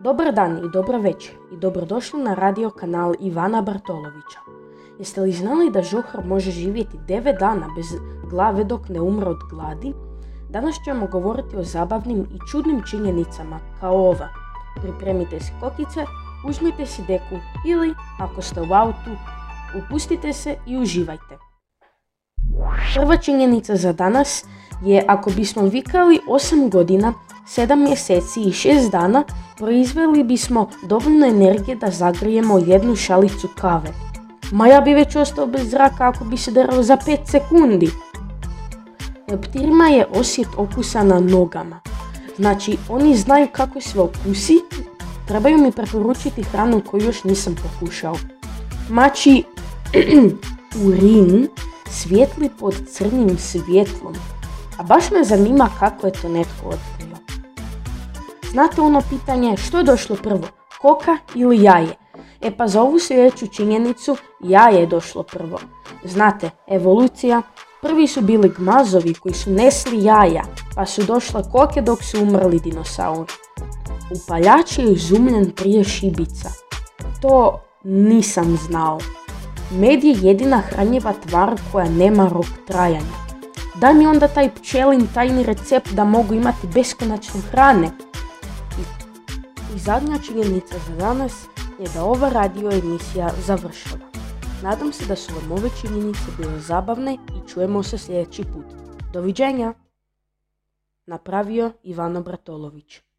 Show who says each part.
Speaker 1: Dobar dan i dobro večer i dobrodošli na radio kanal Ivana Bartolovića. Jeste li znali da žohar može živjeti 9 dana bez glave dok ne umre od gladi? Danas ćemo govoriti o zabavnim i čudnim činjenicama kao ova. Pripremite si kokice, uzmite si deku ili, ako ste u autu, upustite se i uživajte. Prva činjenica za danas je ako bismo vikali 8 godina, 7 mjeseci i 6 dana, proizveli bismo dovoljno energije da zagrijemo jednu šalicu kave. Ma ja bi već ostao bez zraka ako bi se derao za 5 sekundi. Leptirima je osjet okusa na nogama. Znači, oni znaju kako sve okusi, trebaju mi preporučiti hranu koju još nisam pokušao. Mači urin svijetli pod crnim svjetlom. A baš me zanima kako je to netko otkrio. Znate ono pitanje što je došlo prvo, koka ili jaje? E pa za ovu sljedeću činjenicu jaje je došlo prvo. Znate, evolucija, prvi su bili gmazovi koji su nesli jaja, pa su došle koke dok su umrli dinosauri. Upaljač je izumljen prije šibica. To nisam znao. Med je jedina hranjiva tvar koja nema rok trajanja. Daj mi onda taj pčelin tajni recept da mogu imati beskonačne hrane. I zadnja činjenica za danas je da ova radio emisija završila. Nadam se da su vam ove činjenice bile zabavne i čujemo se sljedeći put. Doviđenja! Napravio Ivano Bartolović.